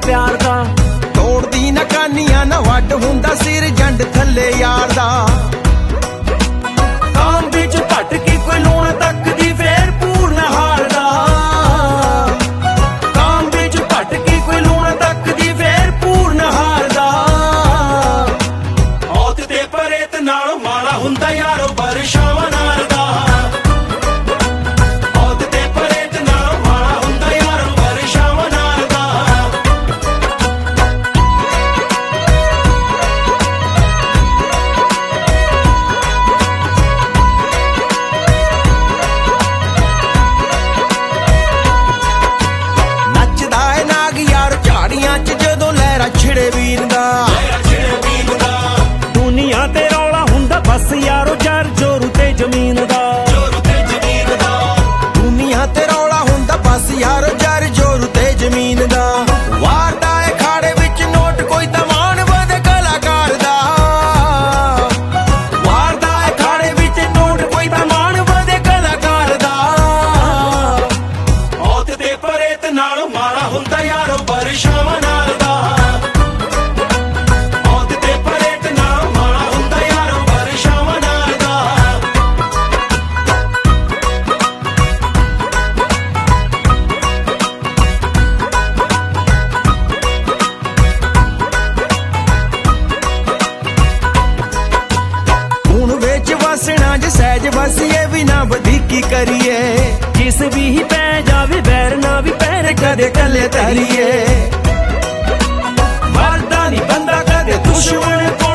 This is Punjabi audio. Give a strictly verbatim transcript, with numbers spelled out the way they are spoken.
ਪਿਆਰ ਦਾ। ਤੋੜਦੀ ਨਾ ਕਾਨੀਆਂ ਨਾ ਵੱਡ ਹੁੰਦਾ ਸਿਰ ਜੰਡ ਥੱਲੇ ਯਾਰ ਦਾ। ਕਾਮ ਵਿੱਚ ਭਟਕੀ ਕੋਈ ਲੂਣ ਤੱਕਦੀ ਫੇਰ ਪੂਰਨ ਹਾਰਦਾ। ਕਾਮ ਵਿੱਚ ਭਟਕੀ ਕੋਈ ਲੂਣ ਤੱਕਦੀ ਫੇਰ ਪੂਰਨ ਹਾਰਦਾ। ਔਤ ਤੇ ਪਰੇਤ ਨਾਲੋਂ ਮਾੜਾ ਹੁੰਦਾ ਯਾਰੋ ਬਰਸ਼ਾਵਾਂ ਨਾਲ ਦਾ। ਔਤ ਤੇ ਪਰੇਤ ਨਾਲੋਂ ਮਾੜਾ ਹੁੰਦਾ ਯਾਰੋ ਬਰਸ਼ਾਵਾਂ ਨਾਲ ਦਾ। ਨੱਚਦਾ ਏ ਨਾਗ ਯਾਰ ਝਾੜੀਆਂ ਚ ਜਦੋਂ ਲਹਿਰਾ ਛਿੜੇ ਵੀਰ ਦਾ। ਦੁਨੀਆ ਤੇ ਰੌਲਾ ਹੁੰਦਾ ਬਸ ਯਾਰੋ ਜਰ ਜੋਰੂ ਤੇ ਜ਼ਮੀਨ ਦਾ। ਦੁਨੀਆ ਤੇ ਰੌਲਾ ਹੁੰਦਾ ਬਸ ਯਾਰ ਜਰ ਜੋਰੂ ਤੇ ਜ਼ਮੀਨ ਦਾ। ਵਾਰਦਾ ਏ ਖਾੜੇ ਵਿੱਚ ਨੋਟ ਕੋਈ ਤਮਾਨ ਵਧੇ ਕਲਾਕਾਰ ਦਾ। ਵਾਰਦਾ ਏ ਖਾੜੇ ਵਿੱਚ ਨੋਟ ਕੋਈ ਤਮਾਨ ਵਧੇ ਕਲਾਕਾਰ ਦਾ। ਔਤ ਤੇ ਪਰੇਤ ਨਾਲੋਂ ਮਾੜਾ ਹੁੰਦਾ ਯਾਰੋ ਬਰਸ਼ਾਵਾਂ ਨਾਲ ਦਾ। ਔਤ ਤੇ ਪਰੇਤ ਨਾਲੋਂ ਮਾੜਾ ਹੁੰਦਾ ਯਾਰੋ ਬਰਸ਼ਾਵਾਂ ਨਾਲ ਦਾ। ਹੁਣ ਵਿੱਚ ਵਸਣਾ ਜੇ ਸਹਿਜ ਵਸੀਏ ਵੀ ਨਾ ਵਧੀਕੀ ਕਰੀਏ। ਜਿਸ ਵੀ ਹੀ ਪੈ ਜਾਵੇ ਵੈਰ ਨਾ ਵੀ ਪੈਰ ਕਦੇ ਕੱਲੇ ਤਰੀਏ। ਮਰਦਾ ਨਹੀਂ ਬੰਦਾ ਕਦੇ ਦੁਸ਼ਮਣ ਕੋਲ